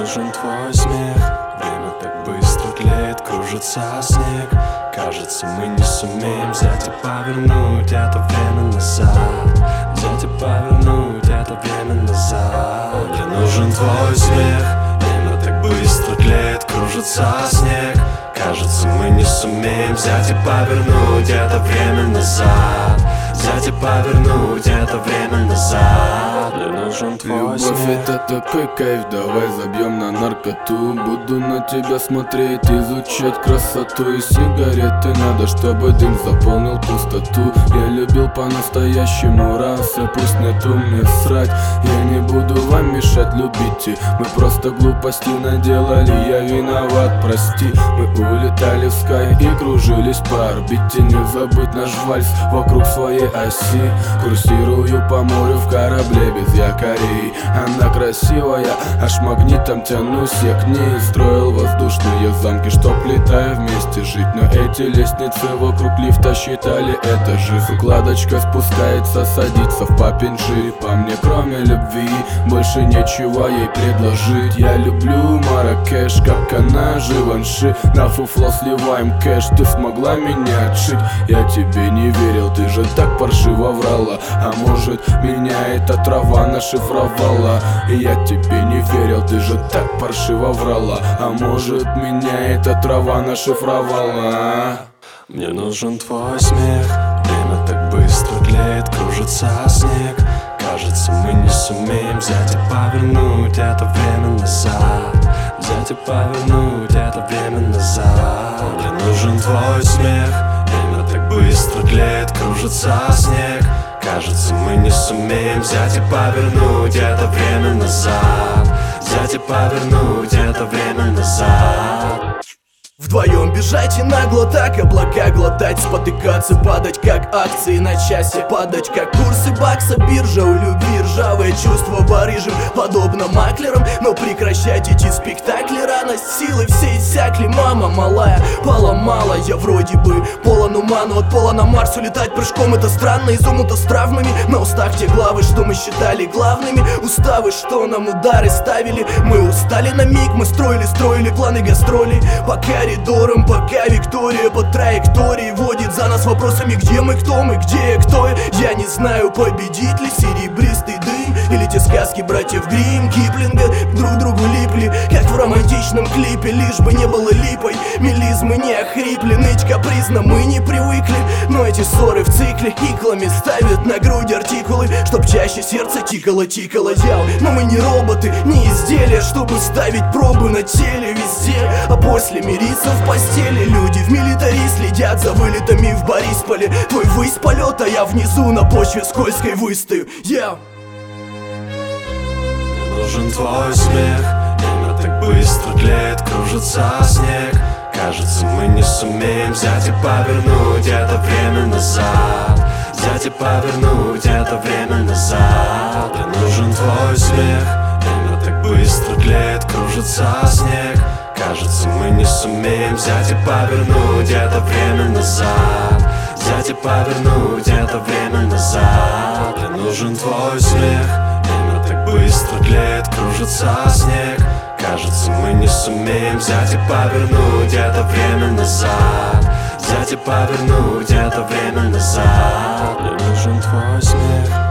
нужен твой смех. Время так быстро тлеет, кружится снег. Кажется, мы не сумеем взять и повернуть это время назад. Взять и повернуть это время назад. Мне нужен твой смех. Время так быстро тлеет, кружится снег. Кажется, мы не сумеем взять и повернуть это время назад. Взять и повернуть это время назад. Мне нужен твой смех. Любовь — это такой кайф, давай забьем на наркоту. Буду на тебя смотреть, изучать красоту. И сигареты надо, чтобы дым заполнил пустоту. Я любил по-настоящему раз, а пусть нету мне срать. Я не буду вам мешать, любите. Мы просто глупости наделали, я виноват, прости. Мы улетали в скай и кружились по орбите. Не забыть наш вальс вокруг своей оси. Курсирую по морю в корабле без якорей. Она красивая, аж магнитом тянусь я к ней. Строил воздушные замки, чтоб летая вместе жить. Но эти лестницы вокруг лифта считали этажи. Укладочка спускается, садится в папинжи. По мне кроме любви больше нечего ей предложить. Я люблю Марракеш, как она Живанши. На фуфло сливаем кэш, ты смогла меня отшить. Я тебе не верил, ты же так паршиво врала. А может, меня эта трава нашифровала. Я тебе не верил, ты же так паршиво врала. А может, меня эта трава нашифровала. Мне нужен твой смех. Время так быстро тлеет, кружится снег. Кажется, мы не сумеем взять и повернуть это время назад. Взять и повернуть это время назад. Мне нужен твой смех. Время так быстро тлеет, кружится снег. Кажется, мы не сумеем взять и повернуть это время назад. Взять и повернуть это время назад. Вдвоем бежать и нагло так облака глотать, спотыкаться, падать как акции на часе, падать как курсы бакса. Биржа у любви, ржавое чувство барыжим, подобно маклерам. Но прекращать эти спектакли рано, силы все иссякли. Мама малая поломала, я вроде бы полон ума, но от пола на Марс улетать прыжком это странно. Изумнуто с травмами, на устах те главы, что мы считали главными. Уставы, что нам удары ставили. Мы устали на миг, мы строили планы гастролей. По коридорам, пока Виктория по траектории водит за нас вопросами: где мы, где кто. Я не знаю, победит ли серебристый дым или те сказки братьев Гримм, Киплинга. Друг другу липли, как в романтичном клипе. Лишь бы не было липой, мелизмы не охрипли. Ныть капризно мы не привыкли, но эти ссоры в цикле иглами ставят на грудь артикулы, чтоб чаще сердце тикало, яу. Но мы не роботы, не изделия, чтобы ставить пробы на теле везде, а после мириться в постели. Люди в милитари следят за вылетами в Борисполе. Твой высь полета, я внизу на почве скользкой выстою, яу. Мне нужен твой смех. Время так быстро тлеет, кружится снег. Кажется, мы не сумеем взять и повернуть это время назад. Взять и повернуть это время назад. Мне нужен твой смех. Время так быстро тлеет, кружится снег. Кажется, мы не сумеем взять и повернуть это время назад. Взять и повернуть это время назад. Мне нужен твой смех. Время так быстро тлеет, кружится снег. Кажется, мы не сумеем взять и повернуть это время назад. Взять и повернуть это время назад. Мне нужен твой смех.